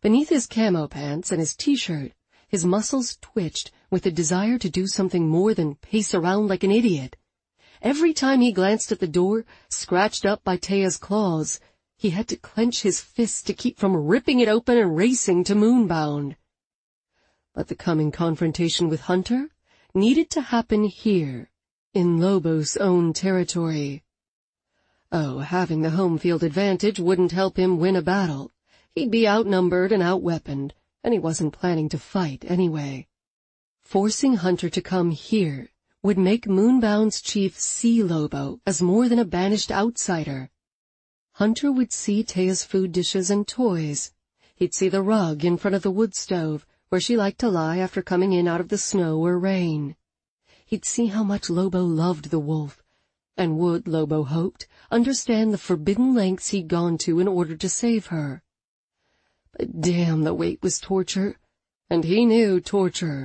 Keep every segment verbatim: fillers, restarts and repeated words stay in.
Beneath his camo pants and his t-shirt, his muscles twitched with the desire to do something more than pace around like an idiot. Every time he glanced at the door, scratched up by Taya's claws, he had to clench his fists to keep from ripping it open and racing to Moonbound. But the coming confrontation with Hunter needed to happen here, in Lobo's own territory. Oh, having the home field advantage wouldn't help him win a battle. He'd be outnumbered and outweaponed, and he wasn't planning to fight anyway. Forcing Hunter to come here would make Moonbound's chief see Lobo as more than a banished outsider. Hunter would see Taya's food dishes and toys. He'd see the rug in front of the wood stove, where she liked to lie after coming in out of the snow or rain. He'd see how much Lobo loved the wolf, and would, Lobo hoped, understand the forbidden lengths he'd gone to in order to save her. But damn, the wait was torture, and he knew torture.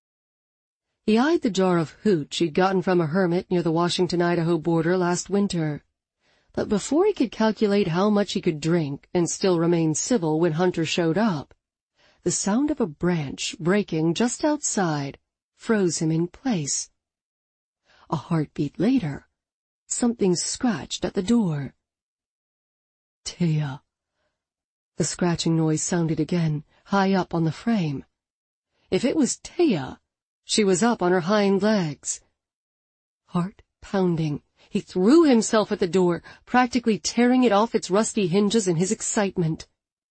He eyed the jar of hooch he'd gotten from a hermit near the Washington-Idaho border last winter. But before he could calculate how much he could drink and still remain civil when Hunter showed up, the sound of a branch breaking just outside froze him in place. A heartbeat later, something scratched at the door. Taya. The scratching noise sounded again, high up on the frame. If it was Taya, she was up on her hind legs. Heart pounding, he threw himself at the door, practically tearing it off its rusty hinges in his excitement.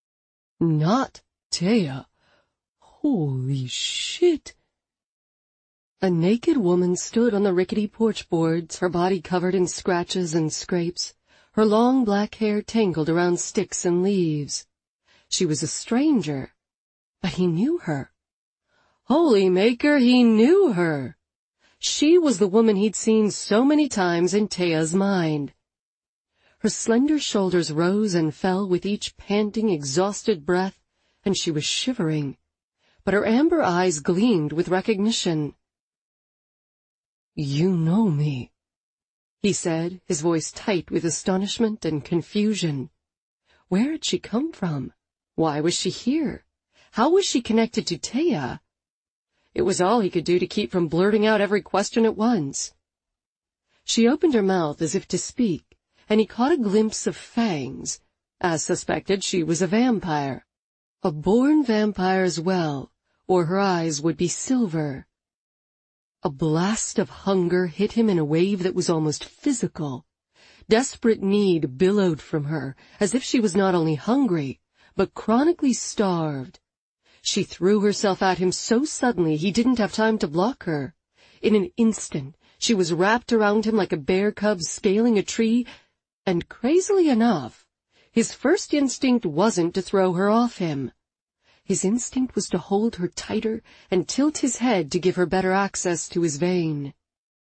Not Taya. Holy shit. A naked woman stood on the rickety porch boards, her body covered in scratches and scrapes, her long black hair tangled around sticks and leaves. She was a stranger, but he knew her. Holy Maker, he knew her. She was the woman he'd seen so many times in Taya's mind. Her slender shoulders rose and fell with each panting, exhausted breath, and she was shivering, but her amber eyes gleamed with recognition. You know me, he said, his voice tight with astonishment and confusion. Where had she come from? Why was she here? How was she connected to Taya? It was all he could do to keep from blurting out every question at once. She opened her mouth as if to speak, and he caught a glimpse of fangs. As suspected, she was a vampire. A born vampire as well, or her eyes would be silver. A blast of hunger hit him in a wave that was almost physical. Desperate need billowed from her, as if she was not only hungry, but chronically starved. She threw herself at him so suddenly he didn't have time to block her. In an instant, she was wrapped around him like a bear cub scaling a tree, and crazily enough, his first instinct wasn't to throw her off him. His instinct was to hold her tighter and tilt his head to give her better access to his vein.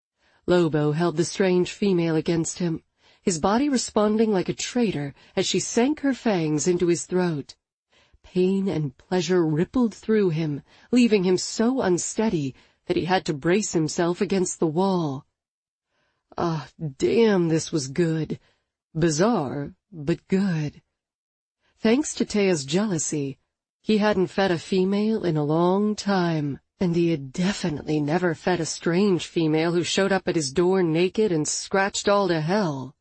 Lobo held the strange female against him, his body responding like a traitor as she sank her fangs into his throat. Pain and pleasure rippled through him, leaving him so unsteady that he had to brace himself against the wall. Ah, damn, this was good. Bizarre, but good. Thanks to Taya's jealousy, he hadn't fed a female in a long time, and he had definitely never fed a strange female who showed up at his door naked and scratched all to hell.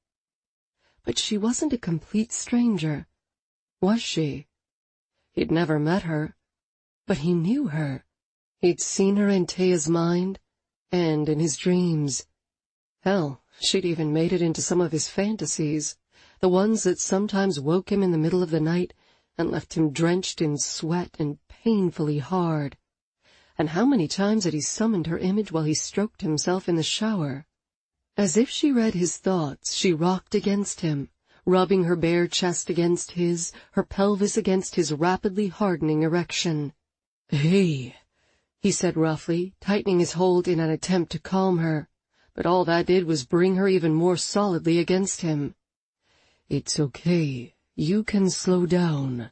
But she wasn't a complete stranger, was she? He'd never met her, but he knew her. He'd seen her in Taya's mind, and in his dreams. Hell, she'd even made it into some of his fantasies, the ones that sometimes woke him in the middle of the night and left him drenched in sweat and painfully hard. And how many times had he summoned her image while he stroked himself in the shower? As if she read his thoughts, she rocked against him, rubbing her bare chest against his, her pelvis against his rapidly hardening erection. "Hey," he said roughly, tightening his hold in an attempt to calm her, but all that did was bring her even more solidly against him. "It's okay. You can slow down."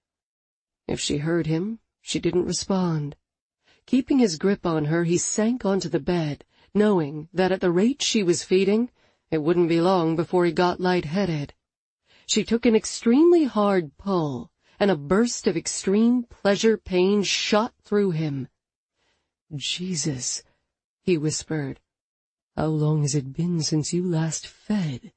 If she heard him, she didn't respond. Keeping his grip on her, he sank onto the bed, knowing that at the rate she was feeding, it wouldn't be long before he got lightheaded. She took an extremely hard pull, and a burst of extreme pleasure-pain shot through him. "Jesus," he whispered, "how long has it been since you last fed?"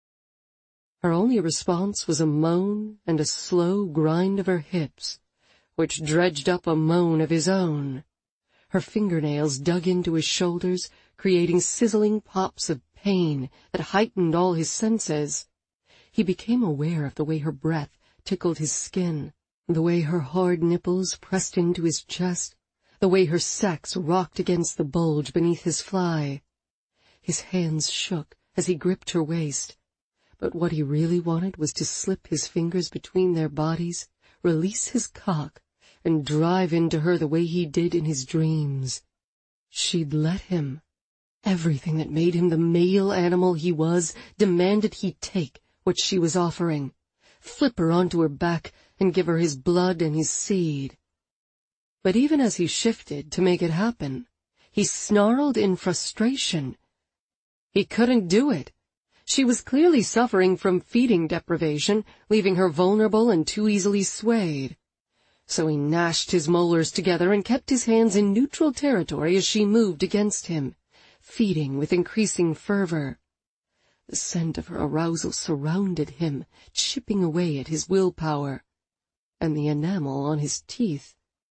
Her only response was a moan and a slow grind of her hips, which dredged up a moan of his own. Her fingernails dug into his shoulders, creating sizzling pops of pain that heightened all his senses. He became aware of the way her breath tickled his skin, the way her hard nipples pressed into his chest, the way her sex rocked against the bulge beneath his fly. His hands shook as he gripped her waist, but what he really wanted was to slip his fingers between their bodies, release his cock, and drive into her the way he did in his dreams. She'd let him. Everything that made him the male animal he was demanded he take what she was offering, flip her onto her back and give her his blood and his seed. But even as he shifted to make it happen, he snarled in frustration. He couldn't do it. She was clearly suffering from feeding deprivation, leaving her vulnerable and too easily swayed. So he gnashed his molars together and kept his hands in neutral territory as she moved against him, feeding with increasing fervor. The scent of her arousal surrounded him, chipping away at his willpower, and the enamel on his teeth.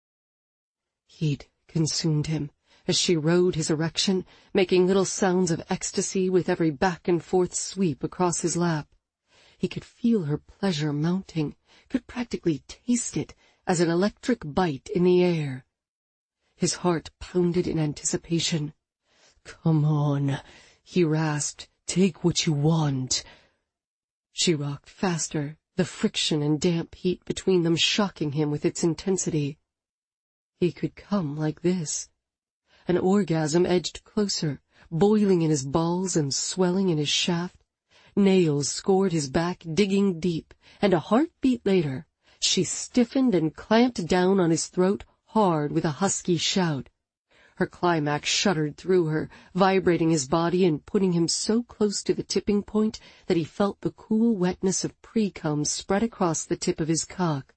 Heat consumed him as she rode his erection, making little sounds of ecstasy with every back-and-forth sweep across his lap. He could feel her pleasure mounting, could practically taste it as an electric bite in the air. His heart pounded in anticipation. "Come on," he rasped. "Take what you want." She rocked faster, the friction and damp heat between them shocking him with its intensity. He could come like this. An orgasm edged closer, boiling in his balls and swelling in his shaft. Nails scored his back, digging deep, and a heartbeat later, she stiffened and clamped down on his throat hard with a husky shout. Her climax shuddered through her, vibrating his body and putting him so close to the tipping point that he felt the cool wetness of pre-cum spread across the tip of his cock.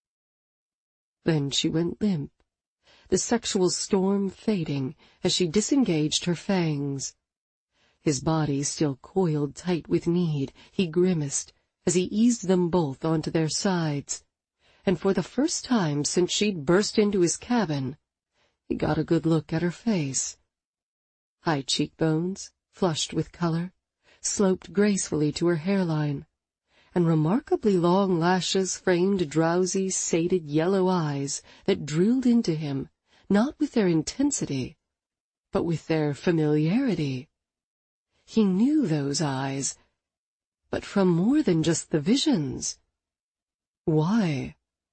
Then she went limp, the sexual storm fading as she disengaged her fangs. His body still coiled tight with need, he grimaced as he eased them both onto their sides. And for the first time since she'd burst into his cabin, he got a good look at her face. High cheekbones, flushed with color, sloped gracefully to her hairline, and remarkably long lashes framed drowsy, sated yellow eyes that drilled into him, not with their intensity, but with their familiarity. He knew those eyes, but from more than just the visions. Why?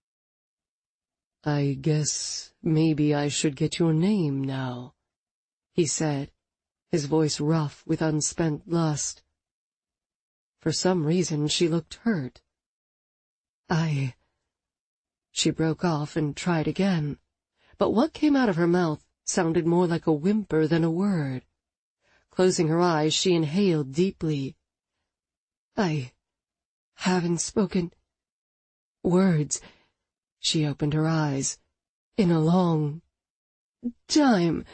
"I guess maybe I should get your name now," he said, his voice rough with unspent lust. For some reason she looked hurt. I... She broke off and tried again, but what came out of her mouth sounded more like a whimper than a word. Closing her eyes, she inhaled deeply. I haven't spoken words, she opened her eyes, in a long time.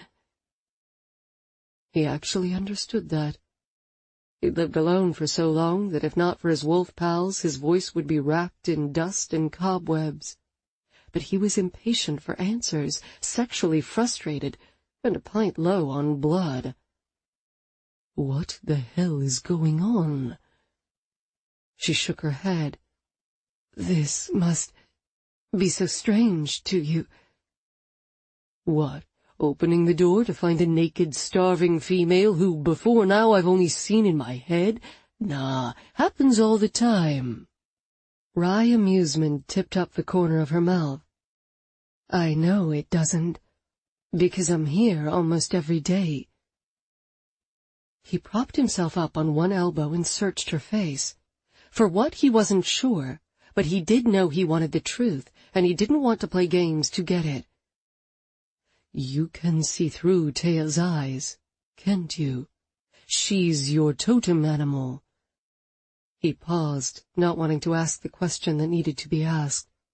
He actually understood that. He'd lived alone for so long that if not for his wolf pals, his voice would be wrapped in dust and cobwebs. But he was impatient for answers, sexually frustrated, and a pint low on blood. What the hell is going on? She shook her head. This must be so strange to you. What, opening the door to find a naked, starving female who before now I've only seen in my head? Nah, happens all the time. Wry amusement tipped up the corner of her mouth. I know it doesn't, because I'm here almost every day. He propped himself up on one elbow and searched her face. For what, he wasn't sure, but he did know he wanted the truth, and he didn't want to play games to get it. You can see through Taya's eyes, can't you? She's your totem animal. He paused, not wanting to ask the question that needed to be asked.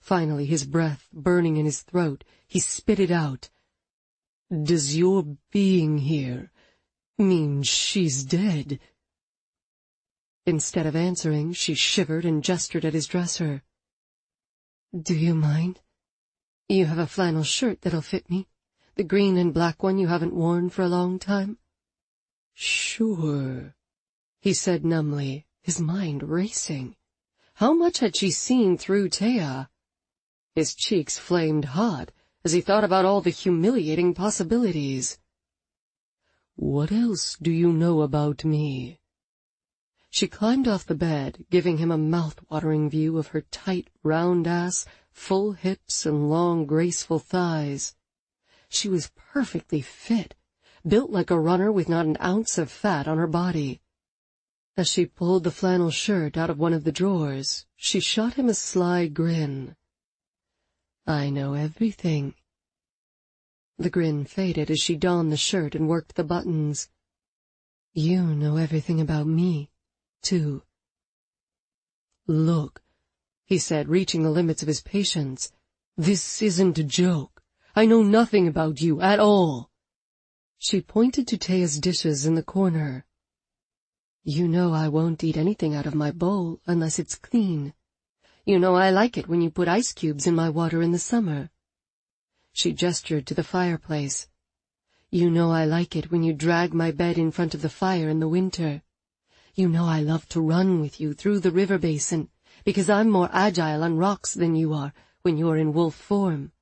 Finally, his breath burning in his throat, he spit it out. "Does your being here mean she's dead?" Instead of answering, she shivered and gestured at his dresser. "Do you mind? You have a flannel shirt that'll fit me, the green and black one you haven't worn for a long time." "Sure," he said numbly, his mind racing. How much had she seen through Thea? His cheeks flamed hot as he thought about all the humiliating possibilities. "What else do you know about me?" She climbed off the bed, giving him a mouth-watering view of her tight, round ass, full hips, and long, graceful thighs. She was perfectly fit, built like a runner with not an ounce of fat on her body. As she pulled the flannel shirt out of one of the drawers, she shot him a sly grin. "I know everything." The grin faded as she donned the shirt and worked the buttons. "You know everything about me, too." "Look," he said, reaching the limits of his patience. "This isn't a joke. I know nothing about you at all." She pointed to Thea's dishes in the corner. "You know I won't eat anything out of my bowl unless it's clean. You know I like it when you put ice cubes in my water in the summer." She gestured to the fireplace. "You know I like it when you drag my bed in front of the fire in the winter. You know I love to run with you through the river basin, because I'm more agile on rocks than you are when you're in wolf form."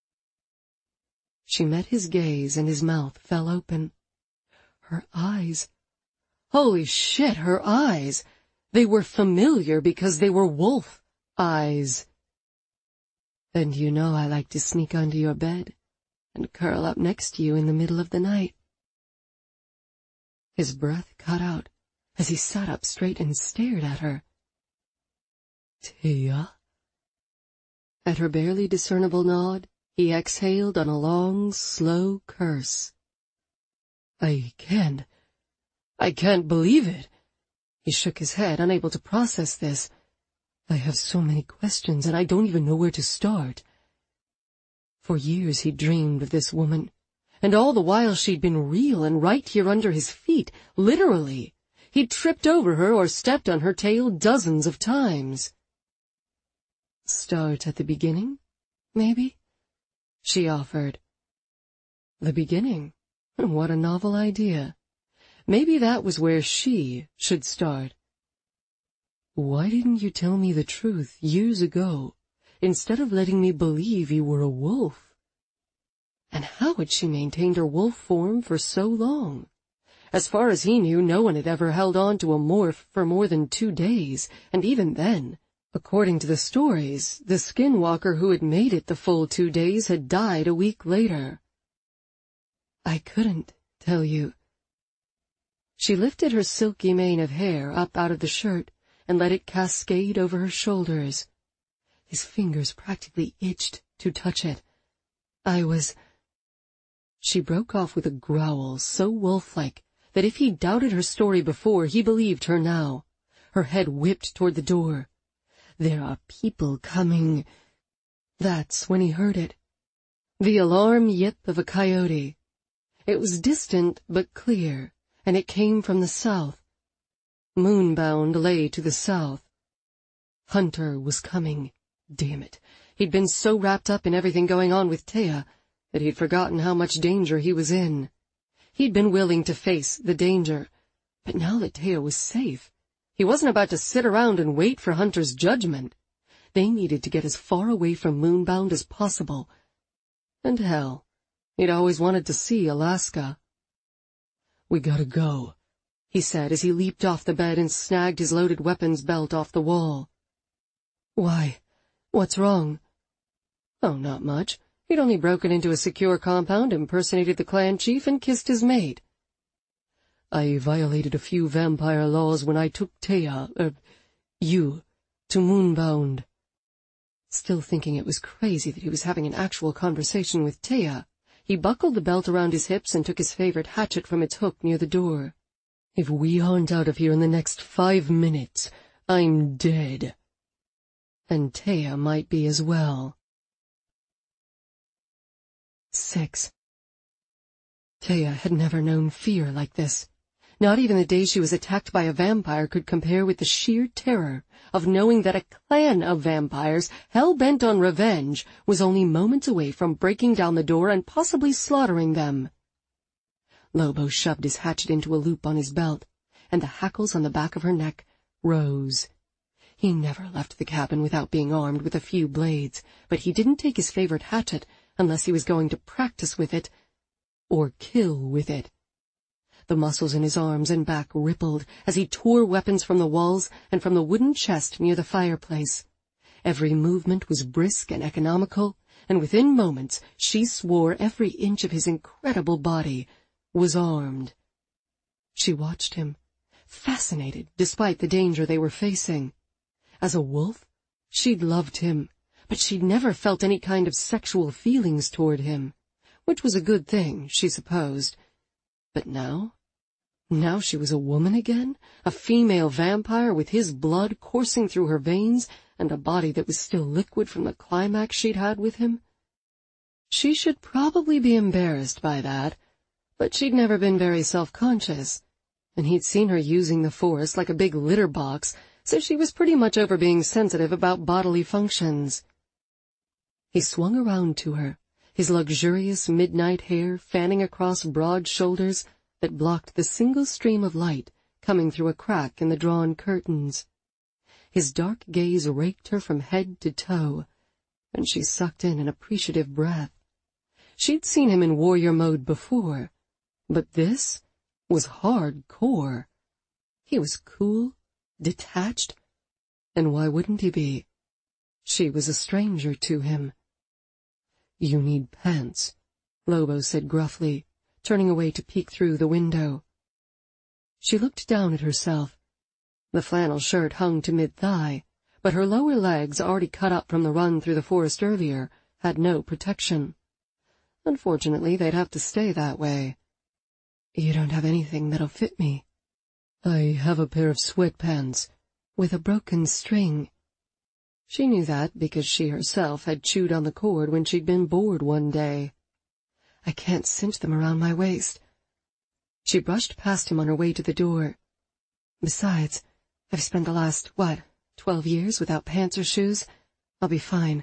She met his gaze and his mouth fell open. Her eyes... Holy shit, her eyes! They were familiar because they were wolf eyes. "And you know I like to sneak onto your bed and curl up next to you in the middle of the night." His breath cut out as he sat up straight and stared at her. "Thea?" At her barely discernible nod, he exhaled on a long, slow curse. I can't... I can't believe it." He shook his head, unable to process this. "I have so many questions, and I don't even know where to start." For years he'd dreamed of this woman, and all the while she'd been real and right here under his feet, literally. He'd tripped over her or stepped on her tail dozens of times. "Start at the beginning, maybe?" she offered. The beginning? What a novel idea. Maybe that was where she should start. "Why didn't you tell me the truth years ago, instead of letting me believe you were a wolf?" And how had she maintained her wolf form for so long? As far as he knew, no one had ever held on to a morph for more than two days, and even then, according to the stories, the skinwalker who had made it the full two days had died a week later. "I couldn't tell you." She lifted her silky mane of hair up out of the shirt and let it cascade over her shoulders. His fingers practically itched to touch it. "I was—" She broke off with a growl so wolf-like that if he doubted her story before, he believed her now. Her head whipped toward the door. "There are people coming." That's when he heard it. The alarm yip of a coyote. It was distant but clear, and it came from the south. Moonbound lay to the south. Hunter was coming. Damn it. He'd been so wrapped up in everything going on with Thea that he'd forgotten how much danger he was in. He'd been willing to face the danger, but now that Thea was safe, he wasn't about to sit around and wait for Hunter's judgment. They needed to get as far away from Moonbound as possible. And hell, he'd always wanted to see Alaska. "We gotta go," he said as he leaped off the bed and snagged his loaded weapons belt off the wall. "Why? What's wrong?" "Oh, not much. He'd only broken into a secure compound, impersonated the clan chief, and kissed his mate." "I violated a few vampire laws when I took Thea, er, you, to Moonbound." Still thinking it was crazy that he was having an actual conversation with Thea, he buckled the belt around his hips and took his favorite hatchet from its hook near the door. "If we aren't out of here in the next five minutes, I'm dead." And Taya might be as well. Six. Taya had never known fear like this. Not even the day she was attacked by a vampire could compare with the sheer terror of knowing that a clan of vampires, hell-bent on revenge, was only moments away from breaking down the door and possibly slaughtering them. Lobo shoved his hatchet into a loop on his belt, and the hackles on the back of her neck rose. He never left the cabin without being armed with a few blades, but he didn't take his favorite hatchet unless he was going to practice with it, or kill with it. The muscles in his arms and back rippled as he tore weapons from the walls and from the wooden chest near the fireplace. Every movement was brisk and economical, and within moments she swore every inch of his incredible body was armed. She watched him, fascinated despite the danger they were facing. As a wolf, she'd loved him, but she'd never felt any kind of sexual feelings toward him, which was a good thing, she supposed. But now? Now she was a woman again, a female vampire with his blood coursing through her veins and a body that was still liquid from the climax she'd had with him. She should probably be embarrassed by that, but she'd never been very self-conscious, and he'd seen her using the Force like a big litter box, so she was pretty much over being sensitive about bodily functions. He swung around to her, his luxurious midnight hair fanning across broad shoulders that blocked the single stream of light coming through a crack in the drawn curtains. His dark gaze raked her from head to toe, and she sucked in an appreciative breath. She'd seen him in warrior mode before, but this was hardcore. He was cool, detached, and why wouldn't he be? She was a stranger to him. "You need pants," Lobo said gruffly, turning away to peek through the window. She looked down at herself. The flannel shirt hung to mid-thigh, but her lower legs, already cut up from the run through the forest earlier, had no protection. Unfortunately, they'd have to stay that way. "You don't have anything that'll fit me." "I have a pair of sweatpants with a broken string." She knew that because she herself had chewed on the cord when she'd been bored one day. "I can't cinch them around my waist." She brushed past him on her way to the door. "Besides, I've spent the last, what, twelve years without pants or shoes. I'll be fine."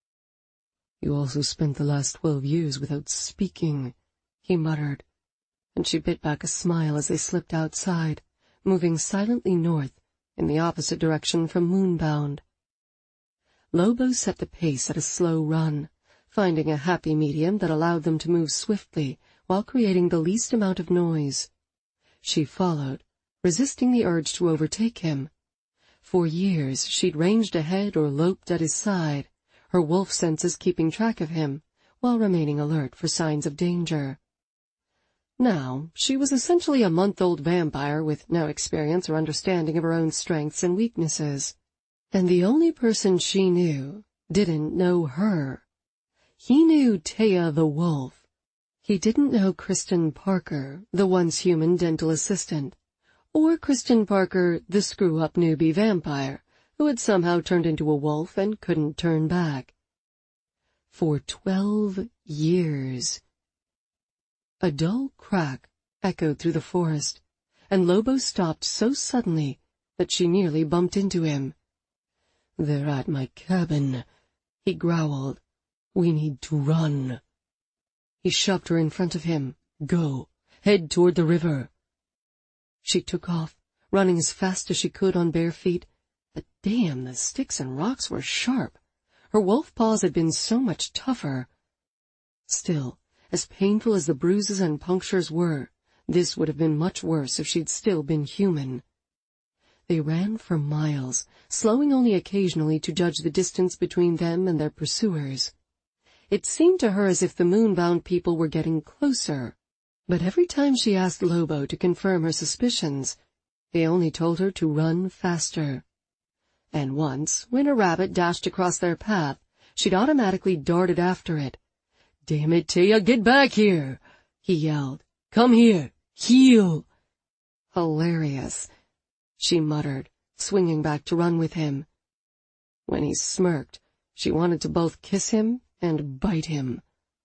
"You also spent the last twelve years without speaking," he muttered, and she bit back a smile as they slipped outside, moving silently north in the opposite direction from Moonbound. Lobo set the pace at a slow run, finding a happy medium that allowed them to move swiftly while creating the least amount of noise. She followed, resisting the urge to overtake him. For years she'd ranged ahead or loped at his side, her wolf senses keeping track of him, while remaining alert for signs of danger. Now, she was essentially a month-old vampire with no experience or understanding of her own strengths and weaknesses. And the only person she knew didn't know her. He knew Taya the wolf. He didn't know Kristen Parker, the once human dental assistant, or Kristen Parker, the screw-up newbie vampire, who had somehow turned into a wolf and couldn't turn back. For twelve years. A dull crack echoed through the forest, and Lobo stopped so suddenly that she nearly bumped into him. "They're at my cabin," he growled. "We need to run." He shoved her in front of him. "Go. Head toward the river." She took off, running as fast as she could on bare feet, but damn, the sticks and rocks were sharp. Her wolf paws had been so much tougher. Still, as painful as the bruises and punctures were, this would have been much worse if she'd still been human. They ran for miles, slowing only occasionally to judge the distance between them and their pursuers. It seemed to her as if the Moonbound people were getting closer, but every time she asked Lobo to confirm her suspicions, he only told her to run faster. And once, when a rabbit dashed across their path, she'd automatically darted after it. "Damn it, Taya, get back here!" he yelled. "Come here! Heal!" "Hilarious," she muttered, swinging back to run with him. When he smirked, she wanted to both kiss him and bite him.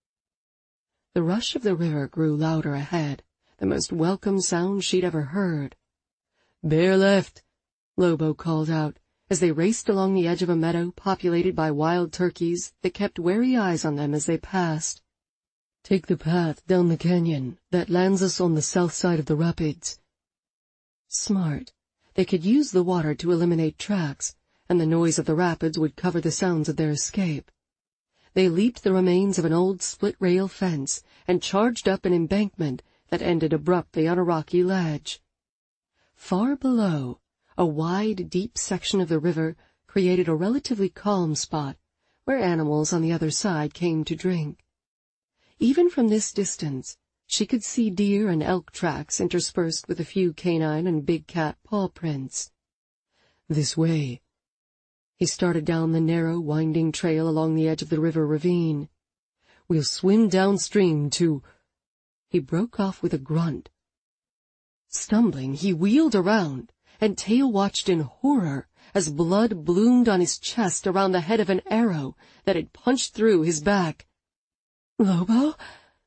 The rush of the river grew louder ahead, the most welcome sound she'd ever heard. "Bear left," Lobo called out, as they raced along the edge of a meadow populated by wild turkeys that kept wary eyes on them as they passed. "Take the path down the canyon that lands us on the south side of the rapids." Smart. They could use the water to eliminate tracks, and the noise of the rapids would cover the sounds of their escape. They leaped the remains of an old split-rail fence and charged up an embankment that ended abruptly on a rocky ledge. Far below, a wide, deep section of the river created a relatively calm spot where animals on the other side came to drink. Even from this distance, she could see deer and elk tracks interspersed with a few canine and big cat paw prints. "This way." He started down the narrow, winding trail along the edge of the river ravine. "We'll swim downstream to—" He broke off with a grunt. Stumbling, he wheeled around, and Taya watched in horror as blood bloomed on his chest around the head of an arrow that had punched through his back. "Lobo?"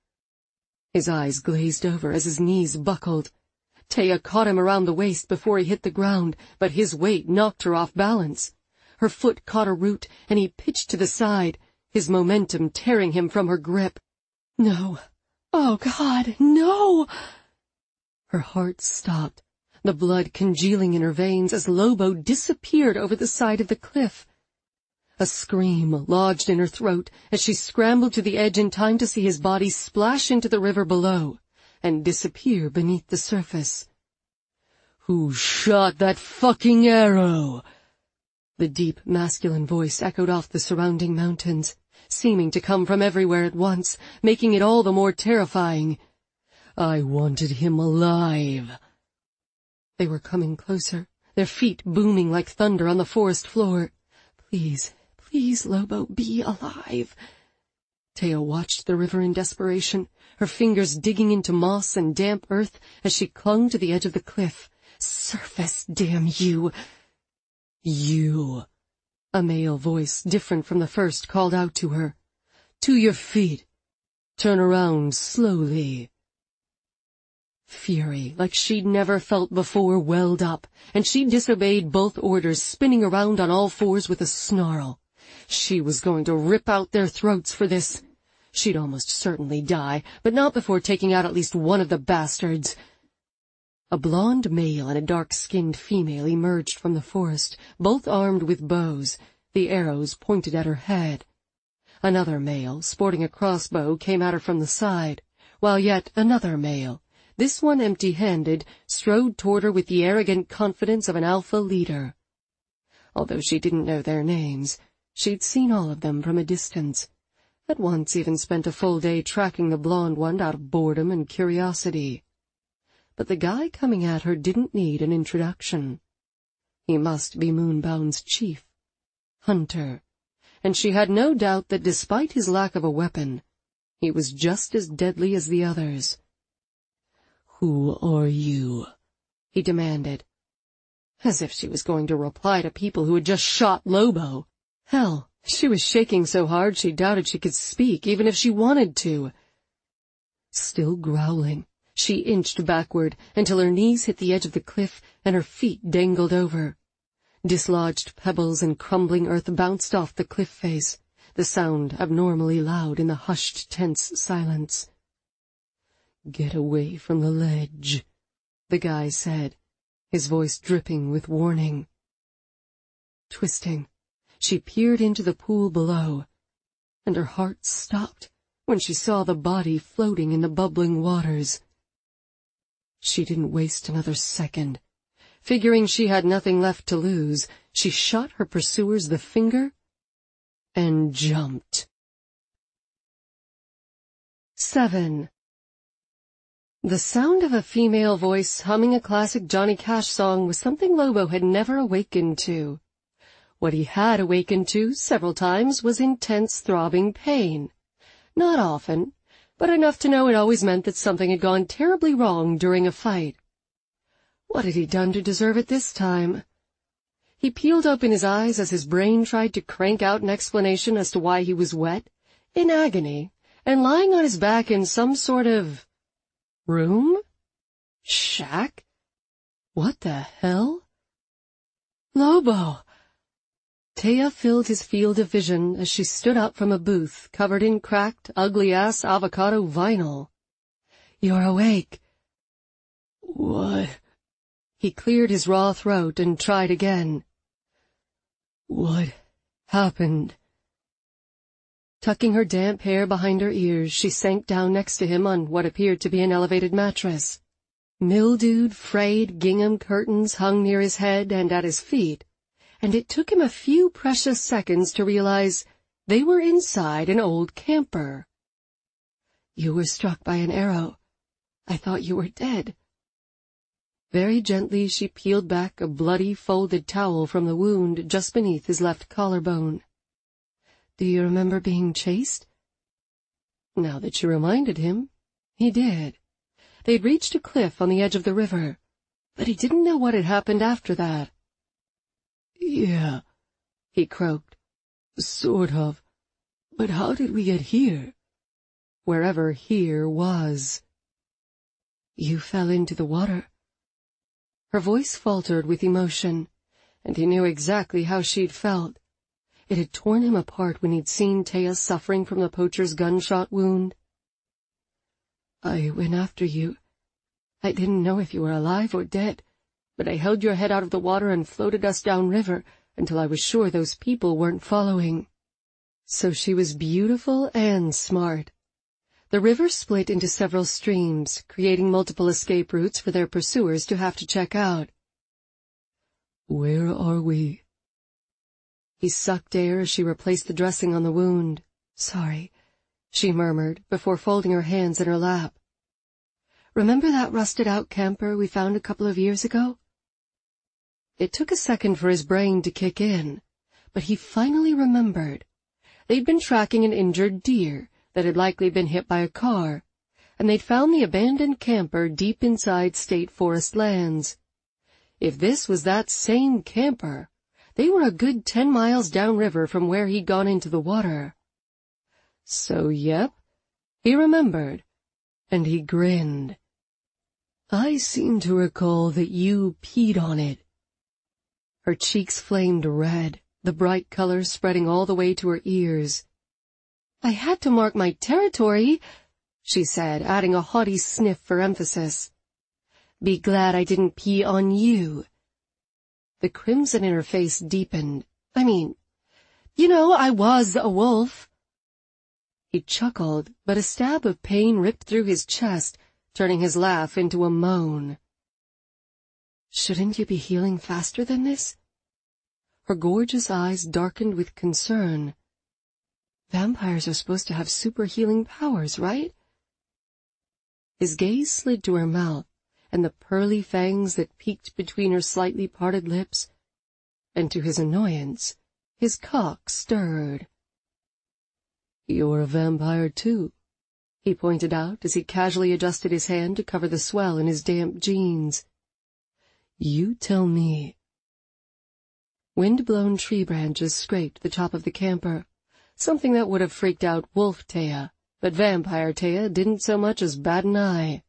His eyes glazed over as his knees buckled. Taya caught him around the waist before he hit the ground, but his weight knocked her off balance. Her foot caught a root, and he pitched to the side, his momentum tearing him from her grip. "No. Oh, God, no!" Her heart stopped, the blood congealing in her veins as Lobo disappeared over the side of the cliff. A scream lodged in her throat as she scrambled to the edge in time to see his body splash into the river below and disappear beneath the surface. "Who shot that fucking arrow?" The deep, masculine voice echoed off the surrounding mountains, seeming to come from everywhere at once, making it all the more terrifying. "I wanted him alive." They were coming closer, their feet booming like thunder on the forest floor. "Please, please, Lobo, be alive." Taya watched the river in desperation, her fingers digging into moss and damp earth as she clung to the edge of the cliff. "Surface, damn you!" "You," a male voice different from the first called out to her. "To your feet. Turn around slowly." Fury, like she'd never felt before, welled up, and she disobeyed both orders, spinning around on all fours with a snarl. She was going to rip out their throats for this. She'd almost certainly die, but not before taking out at least one of the bastards. A blonde male and a dark-skinned female emerged from the forest, both armed with bows, the arrows pointed at her head. Another male, sporting a crossbow, came at her from the side, while yet another male, this one empty-handed, strode toward her with the arrogant confidence of an alpha leader. Although she didn't know their names, she'd seen all of them from a distance, at once even spent a full day tracking the blonde one out of boredom and curiosity. But the guy coming at her didn't need an introduction. He must be Moonbound's chief, Hunter, and she had no doubt that despite his lack of a weapon, he was just as deadly as the others. "Who are you?" he demanded, as if she was going to reply to people who had just shot Lobo. Hell, she was shaking so hard she doubted she could speak, even if she wanted to. Still growling, she inched backward until her knees hit the edge of the cliff and her feet dangled over. Dislodged pebbles and crumbling earth bounced off the cliff face, the sound abnormally loud in the hushed, tense silence. "Get away from the ledge," the guy said, his voice dripping with warning. Twisting, she peered into the pool below, and her heart stopped when she saw the body floating in the bubbling waters. She didn't waste another second. Figuring she had nothing left to lose, she shot her pursuers the finger and jumped. Seven. The sound of a female voice humming a classic Johnny Cash song was something Lobo had never awakened to. What he had awakened to several times was intense throbbing pain. Not often, but enough to know it always meant that something had gone terribly wrong during a fight. What had he done to deserve it this time? He peeled open his eyes as his brain tried to crank out an explanation as to why he was wet, in agony, and lying on his back in some sort of room? Shack? What the hell? Lobo! Taya filled his field of vision as she stood up from a booth covered in cracked, ugly-ass avocado vinyl. You're awake. What? He cleared his raw throat and tried again. What happened? Tucking her damp hair behind her ears, she sank down next to him on what appeared to be an elevated mattress. Mildewed, frayed gingham curtains hung near his head and at his feet, and it took him a few precious seconds to realize they were inside an old camper. You were struck by an arrow. I thought you were dead. Very gently she peeled back a bloody folded towel from the wound just beneath his left collarbone. Do you remember being chased? Now that she reminded him, he did. They'd reached a cliff on the edge of the river, but he didn't know what had happened after that. Yeah, he croaked. Sort of. But how did we get here? Wherever here was. You fell into the water. Her voice faltered with emotion, and he knew exactly how she'd felt. It had torn him apart when he'd seen Taya suffering from the poacher's gunshot wound. I went after you. I didn't know if you were alive or dead, but I held your head out of the water and floated us downriver until I was sure those people weren't following. So she was beautiful and smart. The river split into several streams, creating multiple escape routes for their pursuers to have to check out. Where are we? He sucked air as she replaced the dressing on the wound. Sorry, she murmured before folding her hands in her lap. Remember that rusted-out camper we found a couple of years ago? It took a second for his brain to kick in, but he finally remembered. They'd been tracking an injured deer that had likely been hit by a car, and they'd found the abandoned camper deep inside state forest lands. If this was that same camper, they were a good ten miles downriver from where he'd gone into the water. So, yep, he remembered, and he grinned. I seem to recall that you peed on it. Her cheeks flamed red, the bright color spreading all the way to her ears. I had to mark my territory, she said, adding a haughty sniff for emphasis. Be glad I didn't pee on you. The crimson in her face deepened. I mean, you know, I was a wolf. He chuckled, but a stab of pain ripped through his chest, turning his laugh into a moan. Shouldn't you be healing faster than this? Her gorgeous eyes darkened with concern. Vampires are supposed to have super healing powers, right? His gaze slid to her mouth, and the pearly fangs that peeked between her slightly parted lips, and to his annoyance, his cock stirred. You're a vampire, too, he pointed out as he casually adjusted his hand to cover the swell in his damp jeans. You tell me. Wind-blown tree branches scraped the top of the camper, something that would have freaked out Wolf Taya, but Vampire Taya didn't so much as bat an eye.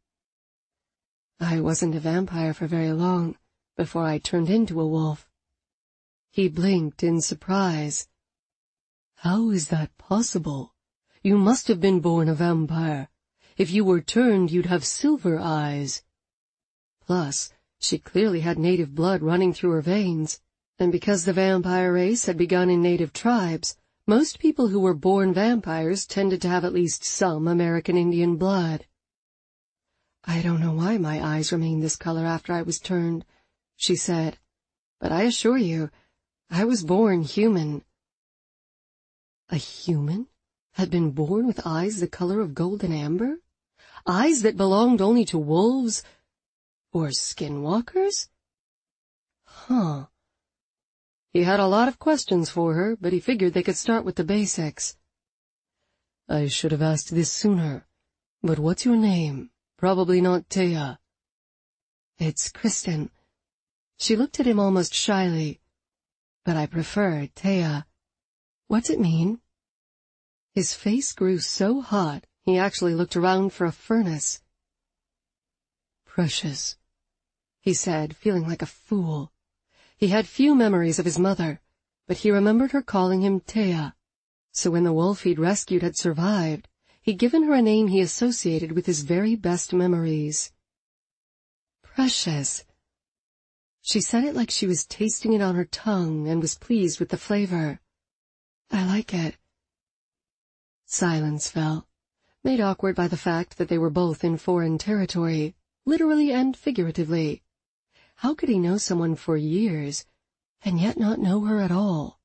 I wasn't a vampire for very long before I turned into a wolf. He blinked in surprise. How is that possible? You must have been born a vampire. If you were turned, you'd have silver eyes. Plus, she clearly had native blood running through her veins, and because the vampire race had begun in native tribes, most people who were born vampires tended to have at least some American Indian blood. I don't know why my eyes remained this color after I was turned, she said, but I assure you, I was born human. A human had been born with eyes the color of golden amber? Eyes that belonged only to wolves or skinwalkers? Huh. He had a lot of questions for her, but he figured they could start with the basics. I should have asked this sooner, but what's your name? Probably not Taya. It's Kristen. She looked at him almost shyly. but I prefer Taya. What's it mean? His face grew so hot, he actually looked around for a furnace. Precious, he said, feeling like a fool. He had few memories of his mother, but he remembered her calling him Taya. So when the wolf he'd rescued had survived, he'd given her a name he associated with his very best memories. Precious. She said it like she was tasting it on her tongue and was pleased with the flavor. I like it. Silence fell, made awkward by the fact that they were both in foreign territory, literally and figuratively. How could he know someone for years, and yet not know her at all?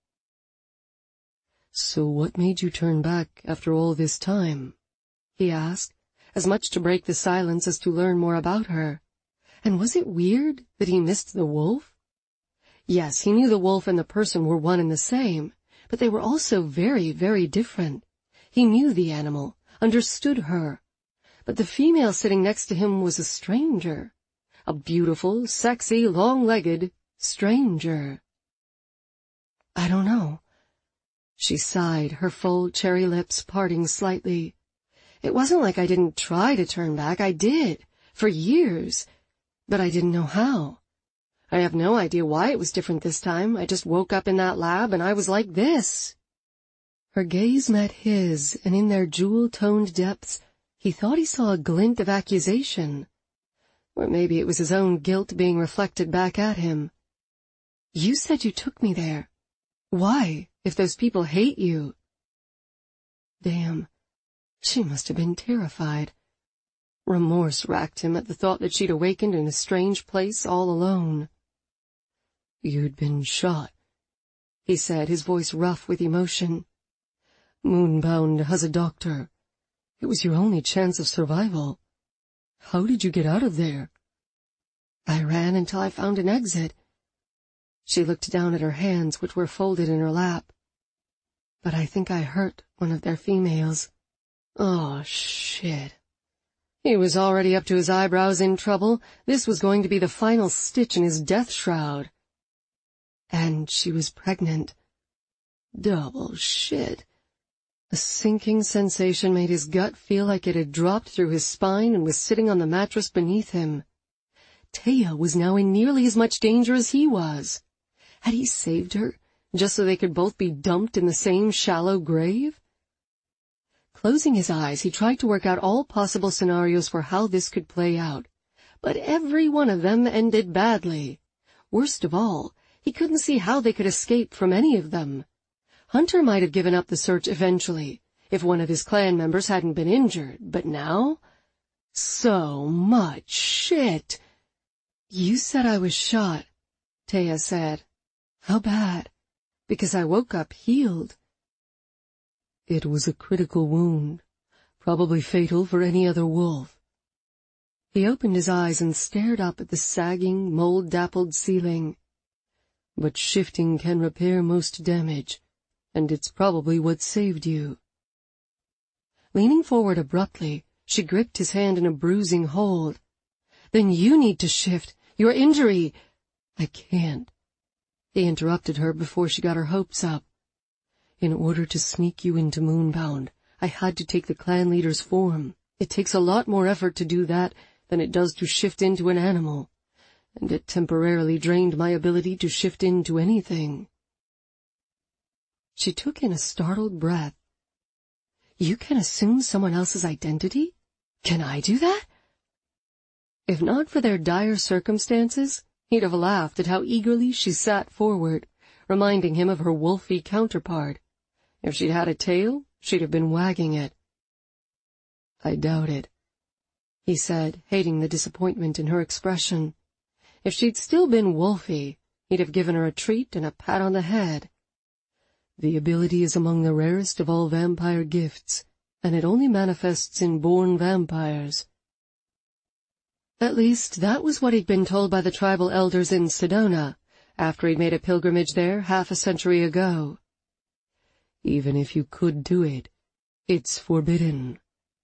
So what made you turn back after all this time? He asked, as much to break the silence as to learn more about her. And was it weird that he missed the wolf? Yes, he knew the wolf and the person were one and the same, but they were also very, very different. He knew the animal, understood her, but the female sitting next to him was a stranger, a beautiful, sexy, long-legged stranger. I don't know. She sighed, her full cherry lips parting slightly. It wasn't like I didn't try to turn back. I did, for years, but I didn't know how. I have no idea why it was different this time. I just woke up in that lab and I was like this. Her gaze met his, and in their jewel-toned depths, he thought he saw a glint of accusation. Or maybe it was his own guilt being reflected back at him. You said you took me there. Why, if those people hate you? Damn, she must have been terrified. Remorse racked him at the thought that she'd awakened in a strange place all alone. You'd been shot, he said, his voice rough with emotion. Moonbound has a doctor. It was your only chance of survival. How did you get out of there? I ran until I found an exit. She looked down at her hands, which were folded in her lap. But I think I hurt one of their females. Oh, shit. He was already up to his eyebrows in trouble. This was going to be the final stitch in his death shroud. And she was pregnant. Double shit. A sinking sensation made his gut feel like it had dropped through his spine and was sitting on the mattress beneath him. Taya was now in nearly as much danger as he was. Had he saved her, just so they could both be dumped in the same shallow grave? Closing his eyes, he tried to work out all possible scenarios for how this could play out, but every one of them ended badly. Worst of all, he couldn't see how they could escape from any of them. Hunter might have given up the search eventually, if one of his clan members hadn't been injured, but now? So much shit. You said I was shot, Taya said. How bad? Because I woke up healed. It was a critical wound, probably fatal for any other wolf. He opened his eyes and stared up at the sagging, mold-dappled ceiling. But shifting can repair most damage, and it's probably what saved you. Leaning forward abruptly, she gripped his hand in a bruising hold. Then you need to shift. Your injury. I can't. He interrupted her before she got her hopes up. In order to sneak you into Moonbound, I had to take the clan leader's form. It takes a lot more effort to do that than it does to shift into an animal, and it temporarily drained my ability to shift into anything. She took in a startled breath. You can assume someone else's identity? Can I do that? If not for their dire circumstances, he'd have laughed at how eagerly she sat forward, reminding him of her wolfy counterpart. If she'd had a tail, she'd have been wagging it. I doubt it, he said, hating the disappointment in her expression. If she'd still been wolfy, he'd have given her a treat and a pat on the head. The ability is among the rarest of all vampire gifts, and it only manifests in born vampires. At least, that was what he'd been told by the tribal elders in Sedona, after he'd made a pilgrimage there half a century ago. Even if you could do it, it's forbidden.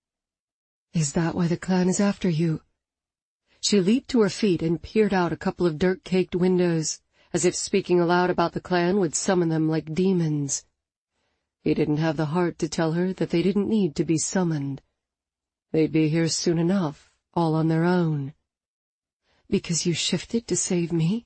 Is that why the clan is after you? She leaped to her feet and peered out a couple of dirt-caked windows. as if speaking aloud about the clan would summon them like demons. He didn't have the heart to tell her that they didn't need to be summoned. They'd be here soon enough, all on their own. Because you shifted to save me?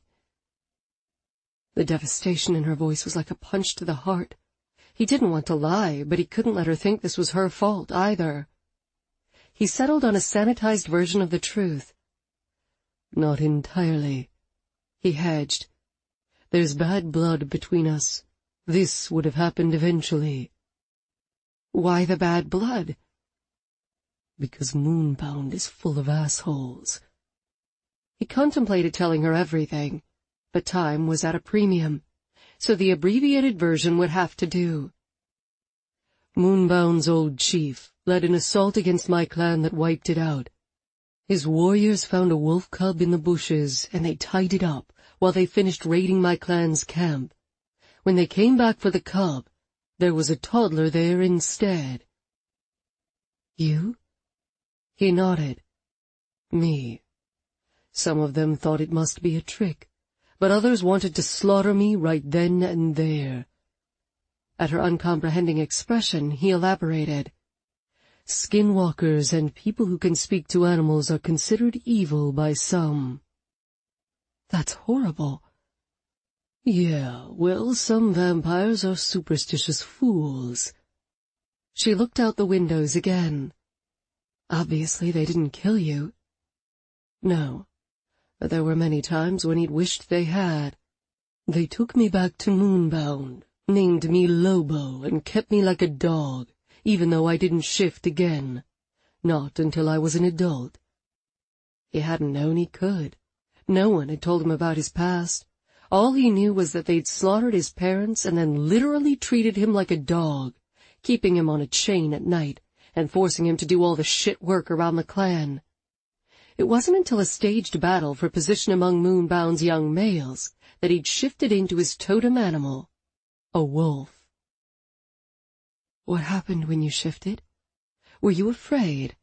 The devastation in her voice was like a punch to the heart. He didn't want to lie, but he couldn't let her think this was her fault either. He settled on a sanitized version of the truth. Not entirely. He hedged. There's bad blood between us. This would have happened eventually. Why the bad blood? Because Moonbound is full of assholes. He contemplated telling her everything, but time was at a premium, so the abbreviated version would have to do. Moonbound's old chief led an assault against my clan that wiped it out. His warriors found a wolf cub in the bushes, and they tied it up while they finished raiding my clan's camp. When they came back for the cub, there was a toddler there instead. You? He nodded. Me. Some of them thought it must be a trick, but others wanted to slaughter me right then and there. At her uncomprehending expression, he elaborated. Skinwalkers and people who can speak to animals are considered evil by some. That's horrible. Yeah, well, some vampires are superstitious fools. She looked out the windows again. Obviously, they didn't kill you. No, but there were many times when he'd wished they had. They took me back to Moonbound, named me Lobo, and kept me like a dog, even though I didn't shift again. Not until I was an adult. He hadn't known he could. No one had told him about his past. All he knew was that they'd slaughtered his parents and then literally treated him like a dog, keeping him on a chain at night and forcing him to do all the shit work around the clan. It wasn't until a staged battle for position among Moonbound's young males that he'd shifted into his totem animal, a wolf. What happened when you shifted? Were you afraid?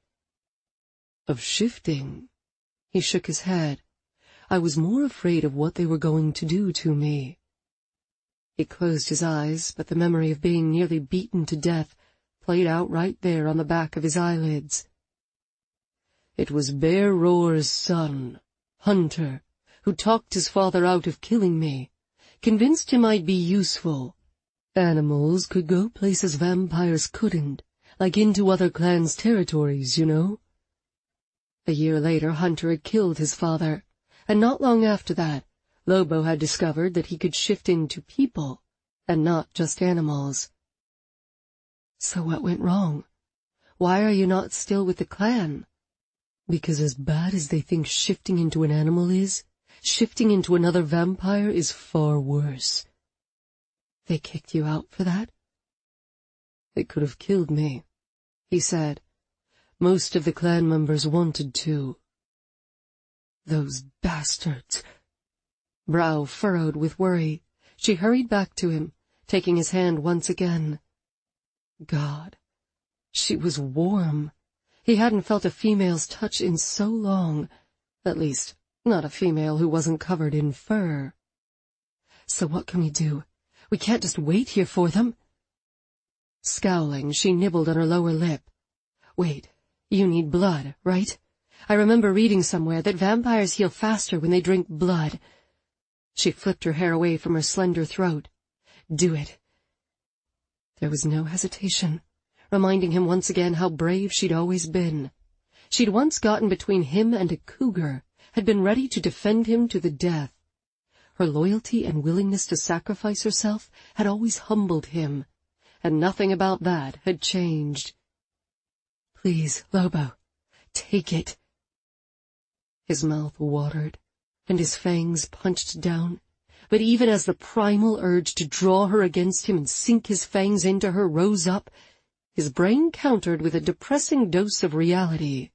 Of shifting? He shook his head. I was more afraid of what they were going to do to me. He closed his eyes, but the memory of being nearly beaten to death played out right there on the back of his eyelids. It was Bear Roar's son, Hunter, who talked his father out of killing me, convinced him I'd be useful. Animals could go places vampires couldn't, like into other clans' territories, you know. A year later, Hunter had killed his father. And not long after that, Lobo had discovered that he could shift into people, and not just animals. So what went wrong? Why are you not still with the clan? Because as bad as they think shifting into an animal is, shifting into another vampire is far worse. They kicked you out for that? They could have killed me, he said. Most of the clan members wanted to. Those bastards. Brow furrowed with worry, she hurried back to him, taking his hand once again. God, she was warm. He hadn't felt a female's touch in so long, at least not a female who wasn't covered in fur. So what can we do? We can't just wait here for them. Scowling, she nibbled on her lower lip. Wait, you need blood, right? I remember reading somewhere that vampires heal faster when they drink blood. She flipped her hair away from her slender throat. Do it. There was no hesitation, reminding him once again how brave she'd always been. She'd once gotten between him and a cougar, had been ready to defend him to the death. Her loyalty and willingness to sacrifice herself had always humbled him, and nothing about that had changed. Please, Lobo, take it. His mouth watered, and his fangs punched down, but even as the primal urge to draw her against him and sink his fangs into her rose up, his brain countered with a depressing dose of reality.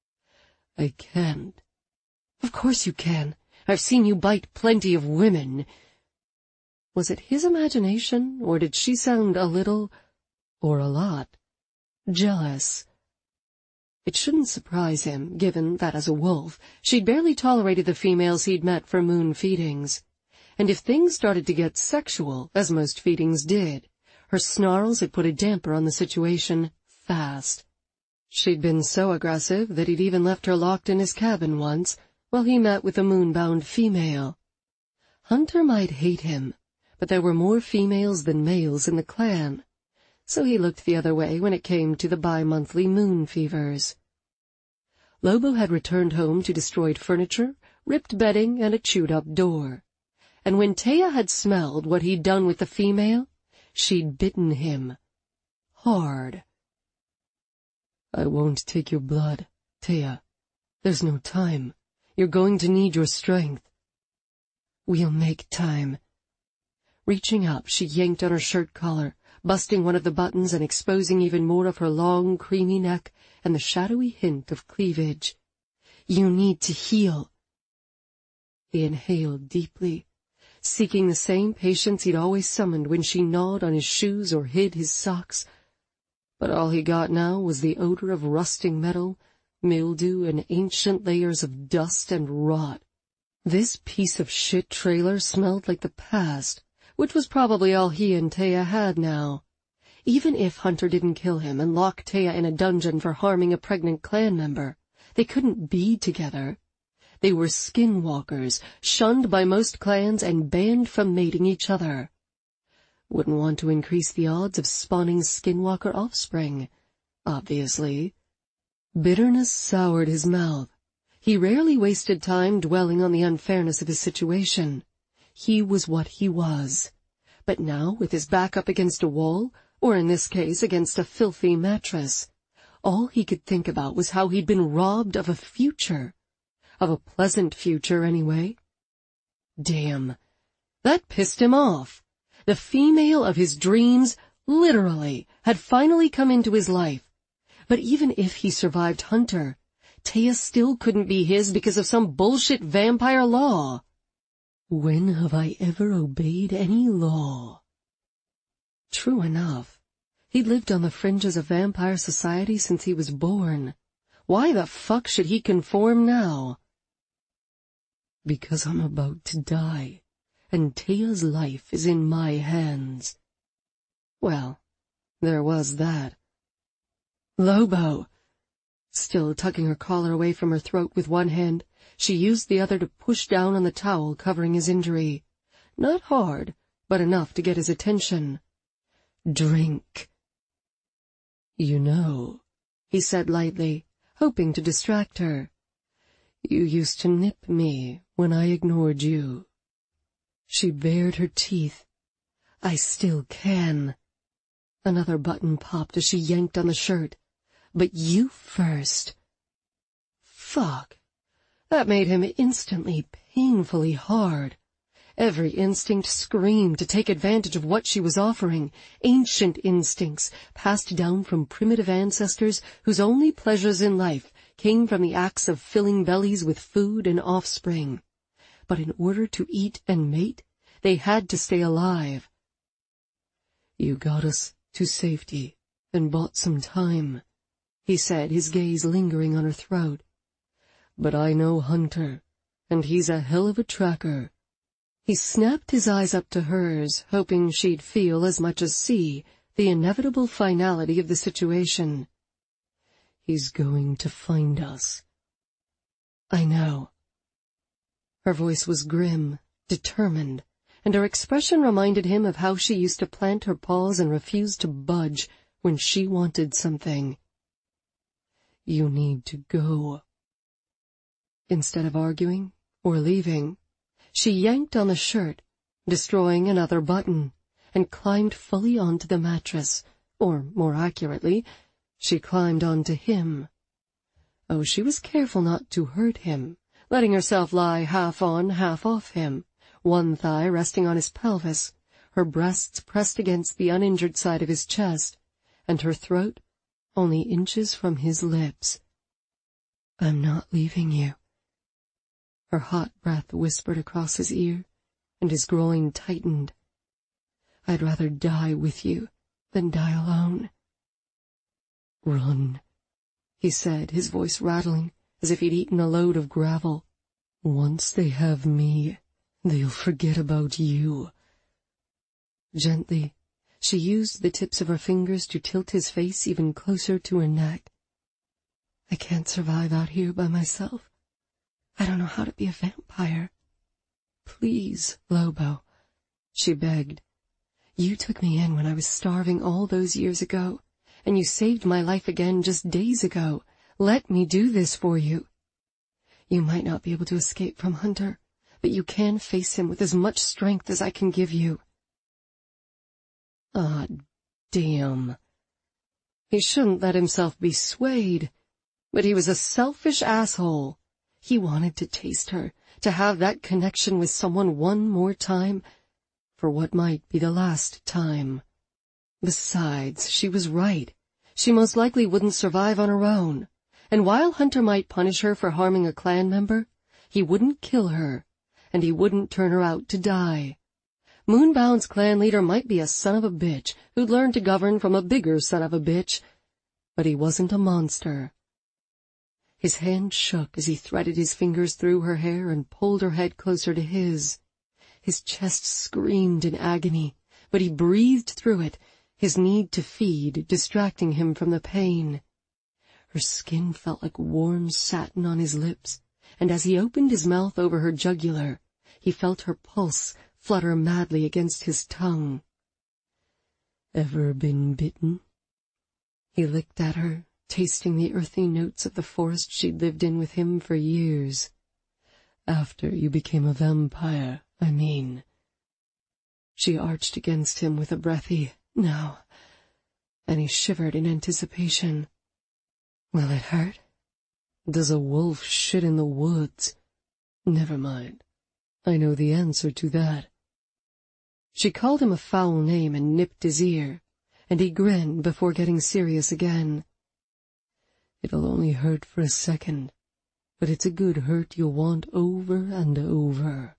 I can't. Of course you can. I've seen you bite plenty of women. Was it his imagination, or did she sound a little, or a lot, jealous? It shouldn't surprise him, given that as a wolf, she'd barely tolerated the females he'd met for moon feedings, and if things started to get sexual, as most feedings did, her snarls had put a damper on the situation fast. She'd been so aggressive that he'd even left her locked in his cabin once while he met with a moonbound female. Hunter might hate him, but there were more females than males in the clan, so he looked the other way when it came to the bi-monthly moon fevers. Lobo had returned home to destroyed furniture, ripped bedding, and a chewed-up door. And when Taya had smelled what he'd done with the female, she'd bitten him. Hard. "I won't take your blood, Taya. There's no time. You're going to need your strength." "We'll make time." Reaching up, she yanked on her shirt collar, busting one of the buttons and exposing even more of her long, creamy neck and the shadowy hint of cleavage. "You need to heal." He inhaled deeply, seeking the same patience he'd always summoned when she gnawed on his shoes or hid his socks. But all he got now was the odor of rusting metal, mildew, and ancient layers of dust and rot. This piece of shit trailer smelled like the past, which was probably all he and Taya had now. Even if Hunter didn't kill him and lock Taya in a dungeon for harming a pregnant clan member, they couldn't be together. They were skinwalkers, shunned by most clans and banned from mating each other. Wouldn't want to increase the odds of spawning skinwalker offspring, obviously. Bitterness soured his mouth. He rarely wasted time dwelling on the unfairness of his situation. He was what he was. But now, with his back up against a wall, or in this case against a filthy mattress, all he could think about was how he'd been robbed of a future. Of a pleasant future, anyway. Damn. That pissed him off. The female of his dreams, literally, had finally come into his life. But even if he survived Hunter, Taya still couldn't be his because of some bullshit vampire law. When have I ever obeyed any law? True enough. He'd lived on the fringes of vampire society since he was born. Why the fuck should he conform now? Because I'm about to die, and Taya's life is in my hands. Well, there was that. Lobo! Still tugging her collar away from her throat with one hand, she used the other to push down on the towel covering his injury. Not hard, but enough to get his attention. Drink. You know, he said lightly, hoping to distract her. You used to nip me when I ignored you. She bared her teeth. I still can. Another button popped as she yanked on the shirt. But you first. Fuck. That made him instantly painfully hard. Every instinct screamed to take advantage of what she was offering, ancient instincts passed down from primitive ancestors whose only pleasures in life came from the acts of filling bellies with food and offspring. But in order to eat and mate, they had to stay alive. You got us to safety and bought some time, he said, his gaze lingering on her throat. But I know Hunter, and he's a hell of a tracker. He snapped his eyes up to hers, hoping she'd feel as much as see the inevitable finality of the situation. He's going to find us. I know. Her voice was grim, determined, and her expression reminded him of how she used to plant her paws and refuse to budge when she wanted something. You need to go. Instead of arguing or leaving, she yanked on the shirt, destroying another button, and climbed fully onto the mattress, or, more accurately, she climbed onto him. Oh, she was careful not to hurt him, letting herself lie half on, half off him, one thigh resting on his pelvis, her breasts pressed against the uninjured side of his chest, and her throat only inches from his lips. I'm not leaving you. Her hot breath whispered across his ear, and his groin tightened. I'd rather die with you than die alone. Run, he said, his voice rattling, as if he'd eaten a load of gravel. Once they have me, they'll forget about you. Gently, she used the tips of her fingers to tilt his face even closer to her neck. I can't survive out here by myself. I don't know how to be a vampire. Please, Lobo, she begged. You took me in when I was starving all those years ago, and you saved my life again just days ago. Let me do this for you. You might not be able to escape from Hunter, but you can face him with as much strength as I can give you. Ah, damn. He shouldn't let himself be swayed, but he was a selfish asshole. He wanted to taste her, to have that connection with someone one more time, for what might be the last time. Besides, she was right. She most likely wouldn't survive on her own, and while Hunter might punish her for harming a clan member, he wouldn't kill her, and he wouldn't turn her out to die. Moonbound's clan leader might be a son of a bitch who'd learned to govern from a bigger son of a bitch, but he wasn't a monster. His hand shook as he threaded his fingers through her hair and pulled her head closer to his. His chest screamed in agony, but he breathed through it, his need to feed distracting him from the pain. Her skin felt like warm satin on his lips, and as he opened his mouth over her jugular, he felt her pulse flutter madly against his tongue. Ever been bitten? He licked at her, tasting the earthy notes of the forest she'd lived in with him for years. After you became a vampire, I mean. She arched against him with a breathy, no, and he shivered in anticipation. Will it hurt? Does a wolf shit in the woods? Never mind. I know the answer to that. She called him a foul name and nipped his ear, and he grinned before getting serious again. It'll only hurt for a second, but it's a good hurt you'll want over and over.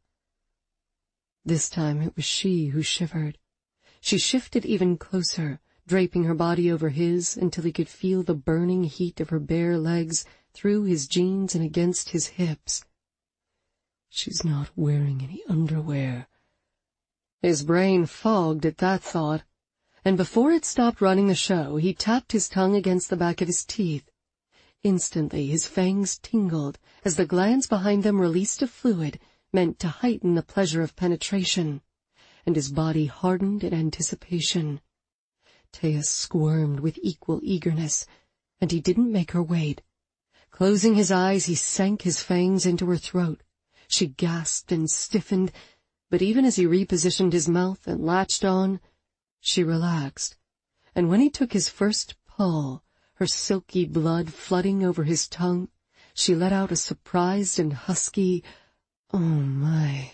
This time it was she who shivered. She shifted even closer, draping her body over his until he could feel the burning heat of her bare legs through his jeans and against his hips. She's not wearing any underwear. His brain fogged at that thought, and before it stopped running the show, he tapped his tongue against the back of his teeth. Instantly his fangs tingled as the glands behind them released a fluid meant to heighten the pleasure of penetration, and his body hardened in anticipation. Taya squirmed with equal eagerness, and he didn't make her wait. Closing his eyes, he sank his fangs into her throat. She gasped and stiffened, but even as he repositioned his mouth and latched on, she relaxed, and when he took his first pull, her silky blood flooding over his tongue, she let out a surprised and husky, "Oh, my,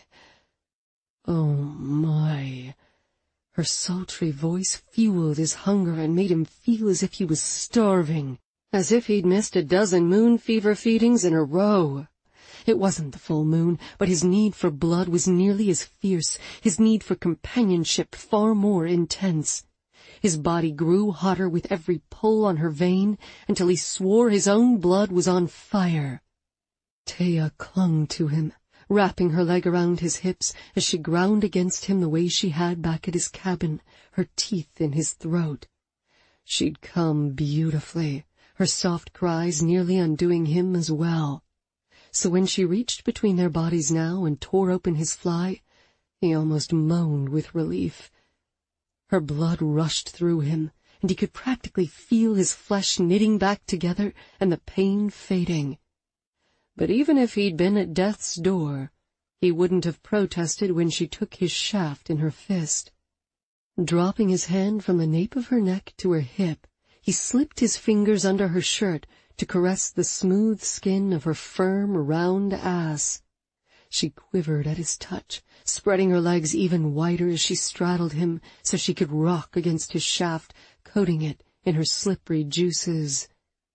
oh, my." Her sultry voice fueled his hunger and made him feel as if he was starving, as if he'd missed a dozen moon fever feedings in a row. It wasn't the full moon, but his need for blood was nearly as fierce, his need for companionship far more intense. His body grew hotter with every pull on her vein until he swore his own blood was on fire. Taya clung to him, wrapping her leg around his hips as she ground against him the way she had back at his cabin, her teeth in his throat. She'd come beautifully, her soft cries nearly undoing him as well. So when she reached between their bodies now and tore open his fly, he almost moaned with relief. Her blood rushed through him, and he could practically feel his flesh knitting back together and the pain fading. But even if he'd been at death's door, he wouldn't have protested when she took his shaft in her fist. Dropping his hand from the nape of her neck to her hip, he slipped his fingers under her shirt to caress the smooth skin of her firm, round ass. She quivered at his touch, spreading her legs even wider as she straddled him so she could rock against his shaft, coating it in her slippery juices.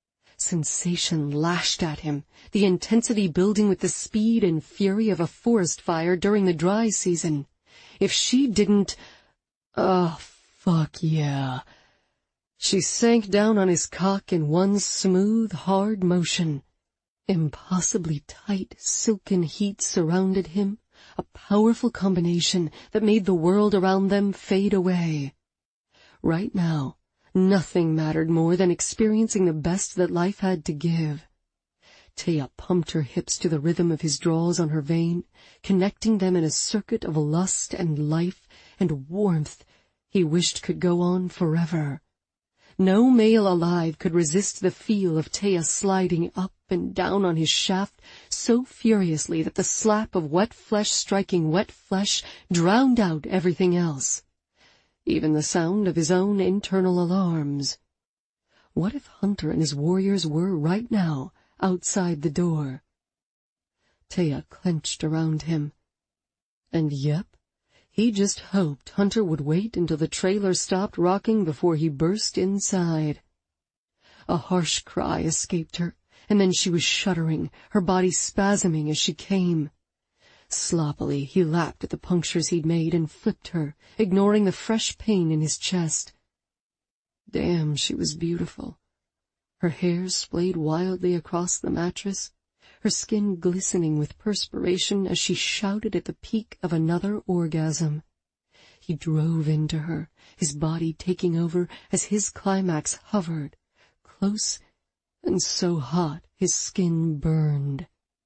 Sensation lashed at him, the intensity building with the speed and fury of a forest fire during the dry season. If she didn't... Oh, fuck yeah. She sank down on his cock in one smooth, hard motion. Impossibly tight, silken heat surrounded him, a powerful combination that made the world around them fade away. Right now, nothing mattered more than experiencing the best that life had to give. Taya pumped her hips to the rhythm of his draws on her vein, connecting them in a circuit of lust and life and warmth he wished could go on forever. No male alive could resist the feel of Taya sliding up and down on his shaft so furiously that the slap of wet flesh striking wet flesh drowned out everything else, even the sound of his own internal alarms. What if Hunter and his warriors were, right now, outside the door? Taya clenched around him. And yep, he just hoped Hunter would wait until the trailer stopped rocking before he burst inside. A harsh cry escaped her, and then she was shuddering, her body spasming as she came. Sloppily, he lapped at the punctures he'd made and flipped her, ignoring the fresh pain in his chest. Damn, she was beautiful. Her hair splayed wildly across the mattress, her skin glistening with perspiration as she shouted at the peak of another orgasm. He drove into her, his body taking over as his climax hovered, close and so hot his skin burned.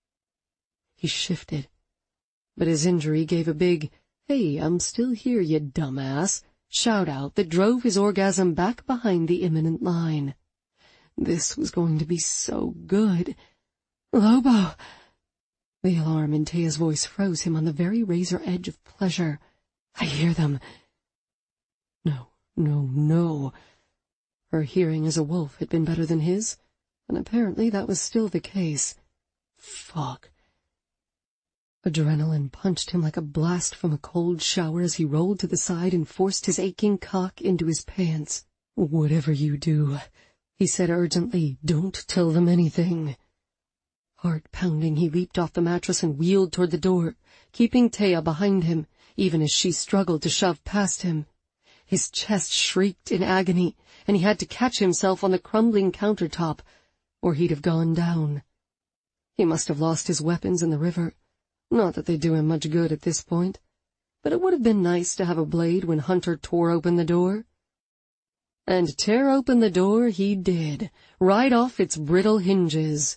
He shifted, but his injury gave a big, "Hey, I'm still here, you dumbass," shout-out that drove his orgasm back behind the imminent line. This was going to be so good. "Lobo!" The alarm in Taya's voice froze him on the very razor edge of pleasure. "I hear them." No, no, no. Her hearing as a wolf had been better than his, and apparently that was still the case. Fuck. Adrenaline punched him like a blast from a cold shower as he rolled to the side and forced his aching cock into his pants. "Whatever you do," he said urgently, "don't tell them anything." Heart pounding, he leaped off the mattress and wheeled toward the door, keeping Taya behind him, even as she struggled to shove past him. His chest shrieked in agony, and he had to catch himself on the crumbling countertop, or he'd have gone down. He must have lost his weapons in the river. Not that they'd do him much good at this point, but it would have been nice to have a blade when Hunter tore open the door. And tear open the door he did, right off its brittle hinges.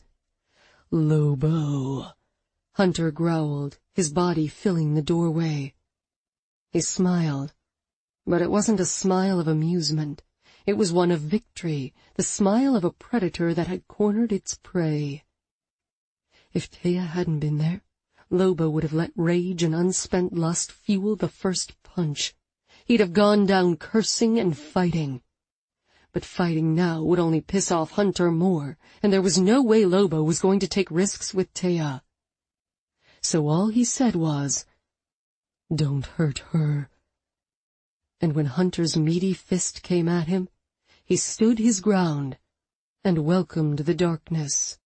"Lobo," Hunter growled, his body filling the doorway. He smiled, but it wasn't a smile of amusement. It was one of victory, the smile of a predator that had cornered its prey. If Taya hadn't been there, Lobo would have let rage and unspent lust fuel the first punch. He'd have gone down cursing and fighting. But fighting now would only piss off Hunter more, and there was no way Lobo was going to take risks with Taya. So all he said was, "Don't hurt her." And when Hunter's meaty fist came at him, he stood his ground and welcomed the darkness.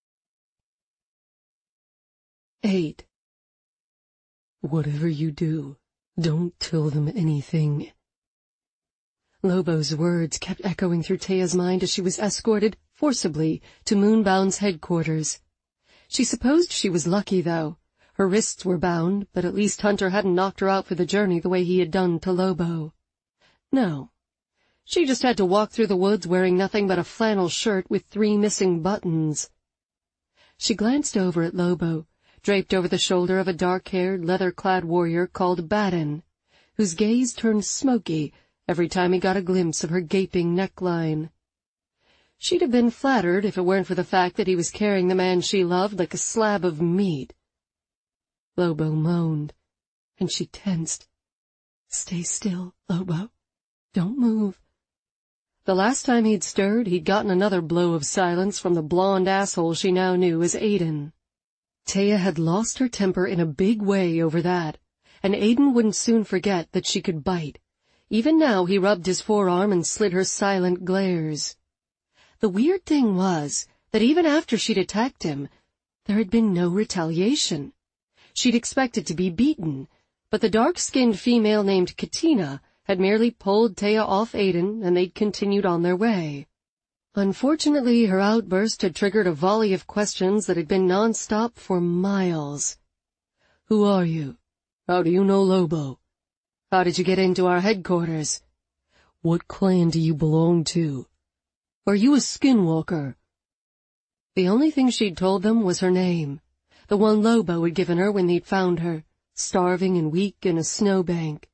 Eight. "Whatever you do, don't tell them anything." Lobo's words kept echoing through Taya's mind as she was escorted, forcibly, to Moonbound's headquarters. She supposed she was lucky, though. Her wrists were bound, but at least Hunter hadn't knocked her out for the journey the way he had done to Lobo. No. She just had to walk through the woods wearing nothing but a flannel shirt with three missing buttons. She glanced over at Lobo, draped over the shoulder of a dark-haired, leather-clad warrior called Baden, whose gaze turned smoky every time he got a glimpse of her gaping neckline. She'd have been flattered if it weren't for the fact that he was carrying the man she loved like a slab of meat. Lobo moaned, and she tensed. "Stay still, Lobo. Don't move." The last time he'd stirred, he'd gotten another blow of silence from the blonde asshole she now knew as Aiden. Taya had lost her temper in a big way over that, and Aiden wouldn't soon forget that she could bite. Even now he rubbed his forearm and slid her silent glares. The weird thing was that even after she'd attacked him, there had been no retaliation. She'd expected to be beaten, but the dark-skinned female named Katina had merely pulled Taya off Aiden, and they'd continued on their way. Unfortunately, her outburst had triggered a volley of questions that had been non-stop for miles. "Who are you? How do you know Lobo? How did you get into our headquarters? What clan do you belong to? Are you a skinwalker? The only thing she'd told them was her name, the one Lobo had given her when they'd found her, starving and weak in a snowbank.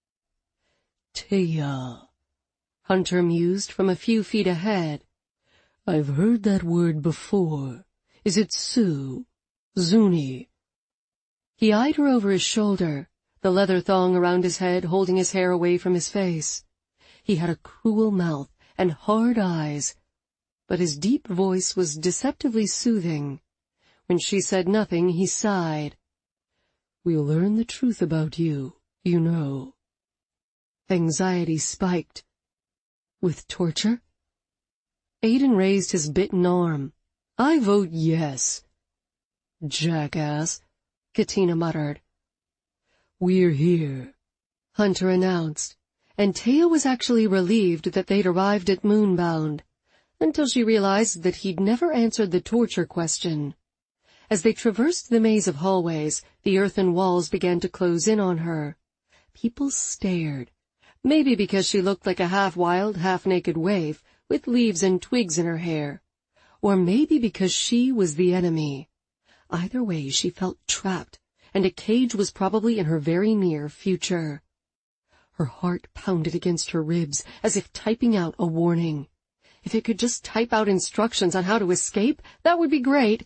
Taya, Hunter mused from a few feet ahead. I've heard that word before. Is it Sue? Zuni? He eyed her over his shoulder, the leather thong around his head holding his hair away from his face. He had a cruel mouth and hard eyes, but his deep voice was deceptively soothing. When she said nothing, he sighed. We'll learn the truth about you, you know. Anxiety spiked. With torture? Aiden raised his bitten arm. I vote yes. Jackass, Katina muttered. We're here, Hunter announced, and Taya was actually relieved that they'd arrived at Moonbound, until she realized that he'd never answered the torture question. As they traversed the maze of hallways, the earthen walls began to close in on her. People stared, maybe because she looked like a half-wild, half-naked waif with leaves and twigs in her hair, or maybe because she was the enemy. Either way, she felt trapped, and a cage was probably in her very near future. Her heart pounded against her ribs as if typing out a warning. If it could just type out instructions on how to escape, that would be great.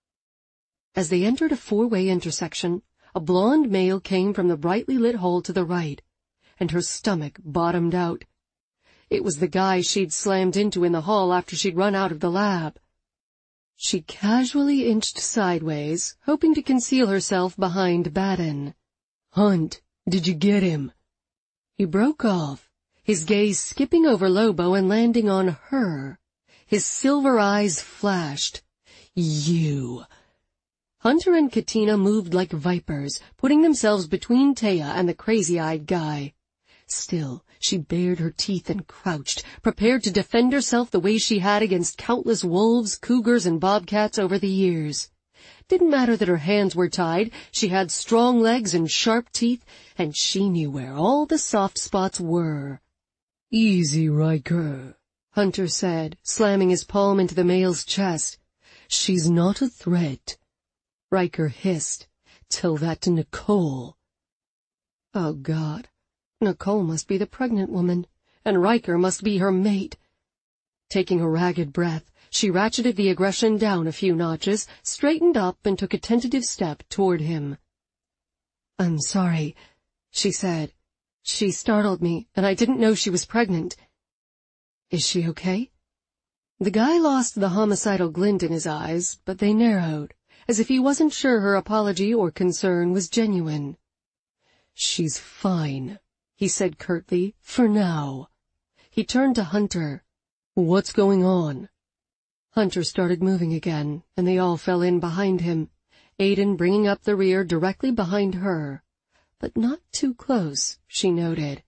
As they entered a four-way intersection, a blond male came from the brightly lit hall to the right, and her stomach bottomed out. It was the guy she'd slammed into in the hall after she'd run out of the lab. She casually inched sideways, hoping to conceal herself behind Baden. Hunt, did you get him? He broke off, his gaze skipping over Lobo and landing on her. His silver eyes flashed. You. Hunter and Katina moved like vipers, putting themselves between Taya and the crazy-eyed guy. Still, she bared her teeth and crouched, prepared to defend herself the way she had against countless wolves, cougars, and bobcats over the years. Didn't matter that her hands were tied, she had strong legs and sharp teeth, and she knew where all the soft spots were. Easy, Riker, Hunter said, slamming his palm into the male's chest. She's not a threat. Riker hissed. Tell that to Nicole. Oh, God. Nicole must be the pregnant woman, and Riker must be her mate. Taking a ragged breath, she ratcheted the aggression down a few notches, straightened up, and took a tentative step toward him. I'm sorry, she said. She startled me, and I didn't know she was pregnant. Is she okay? The guy lost the homicidal glint in his eyes, but they narrowed, as if he wasn't sure her apology or concern was genuine. She's fine, he said curtly, for now. He turned to Hunter. What's going on? Hunter started moving again, and they all fell in behind him, Aiden bringing up the rear directly behind her. But not too close, she noted.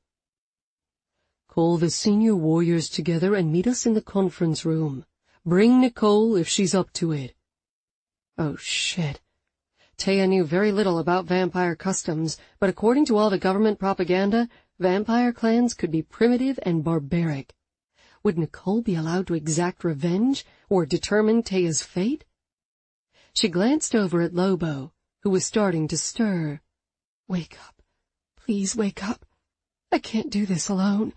Call the senior warriors together and meet us in the conference room. Bring Nicole if she's up to it. Oh, shit. Taya knew very little about vampire customs, but according to all the government propaganda, vampire clans could be primitive and barbaric. Would Nicole be allowed to exact revenge or determine Taya's fate? She glanced over at Lobo, who was starting to stir. Wake up. Please wake up. I can't do this alone.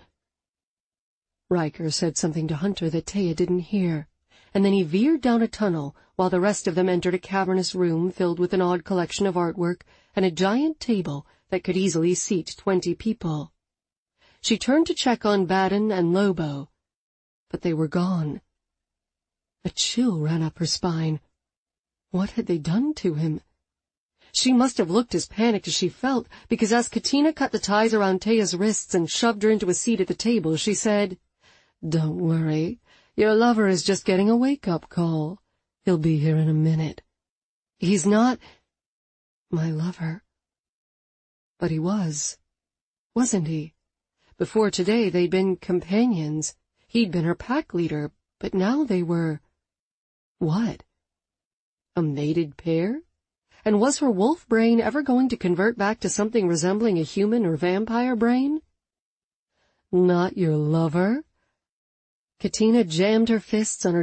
Riker said something to Hunter that Taya didn't hear, and then he veered down a tunnel while the rest of them entered a cavernous room filled with an odd collection of artwork and a giant table that could easily seat twenty people. She turned to check on Baden and Lobo, but they were gone. A chill ran up her spine. What had they done to him? She must have looked as panicked as she felt, because as Katina cut the ties around Taya's wrists and shoved her into a seat at the table, she said, Don't worry. Your lover is just getting a wake-up call. He'll be here in a minute. He's not my lover. But he was, wasn't he? Before today they'd been companions. He'd been her pack leader, but now they were... What? A mated pair? And was her wolf brain ever going to convert back to something resembling a human or vampire brain? Not your lover? Katina jammed her fists on her